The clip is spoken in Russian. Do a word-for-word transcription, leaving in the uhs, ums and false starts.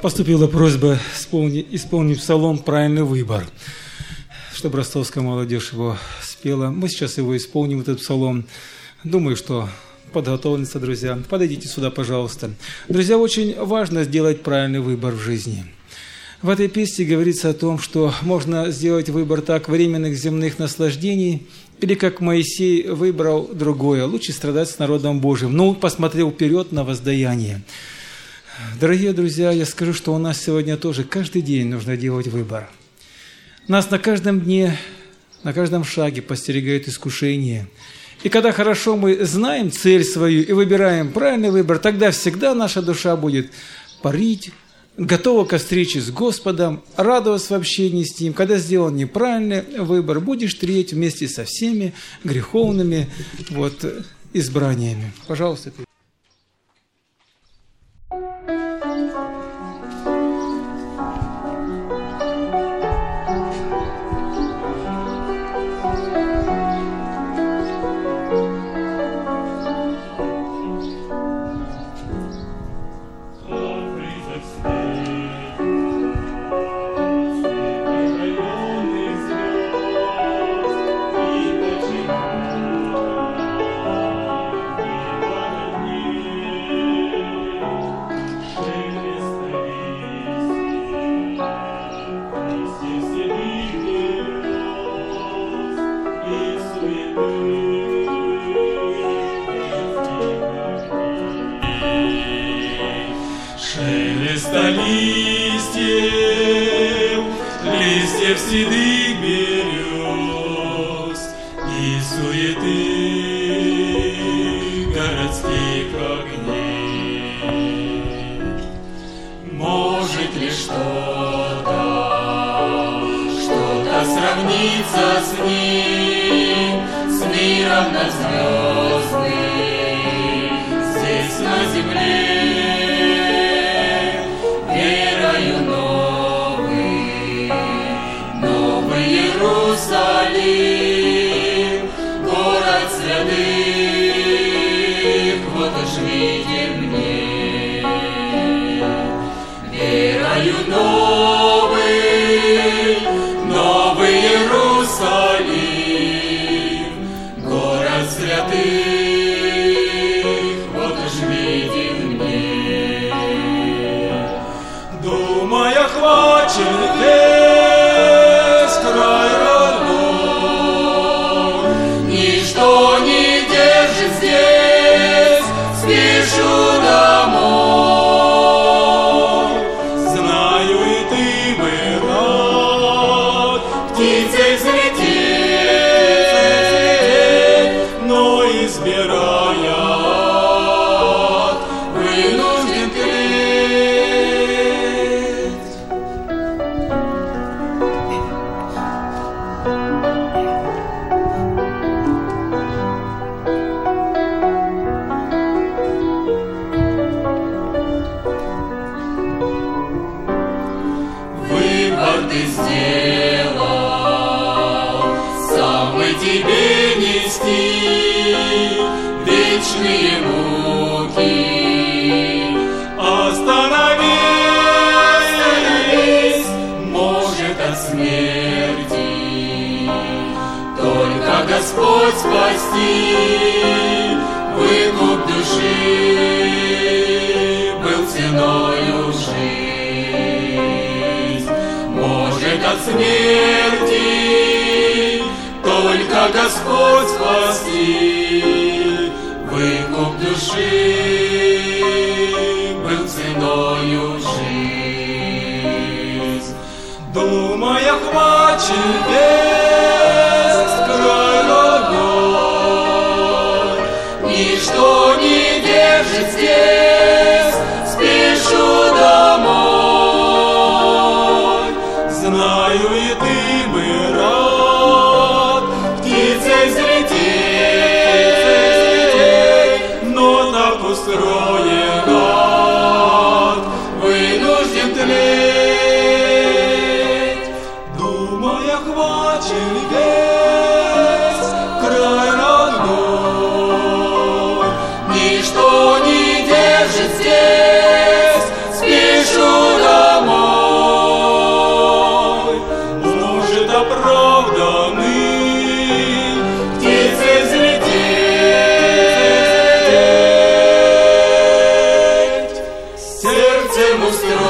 Поступила просьба исполнить, исполнить псалом «Правильный выбор», чтобы ростовская молодежь его спела. Мы сейчас его исполним, этот псалом. Думаю, что подготовлены, друзья. Подойдите сюда, пожалуйста. Друзья, очень важно сделать правильный выбор в жизни. В этой песне говорится о том, что можно сделать выбор так временных земных наслаждений, или как Моисей выбрал другое, лучше страдать с народом Божьим, но он посмотрел вперед на воздаяние. Дорогие друзья, я скажу, что у нас сегодня тоже каждый день нужно делать выбор. Нас на каждом дне, на каждом шаге подстерегает искушение. И когда хорошо мы знаем цель свою и выбираем правильный выбор, тогда всегда наша душа будет парить, готова ко встрече с Господом, радоваться в общении с Ним. Когда сделал неправильный выбор, будешь треть вместе со всеми греховными вот, избраниями. Пожалуйста. Шелеста листьев, листьев седых берез и суеты городских огней. Может ли что-то, что-то сравниться с ним, с миром надзвездным, здесь на земле? Иерусалим, город святых, вот уж виден мне. Верою новый, новый Иерусалим, город святых, вот уж виден мне. Думая, хвачен весь край вечные муки. Остановись, может, от смерти только Господь спасти. Выкуп души был ценою жизнь. Может, от смерти только Господь спасти. Выкуп души был ценою жизнь. Думая, хвачен весь край родной, ничто не держит здесь, спешу домой. Знаю, и ты бы рад птицей взлететь, но так устроен ад, вынужден тлеть. Думая, хвачен весь край родной, ничто не держит. даны птицы взлететь, сердцем устроить.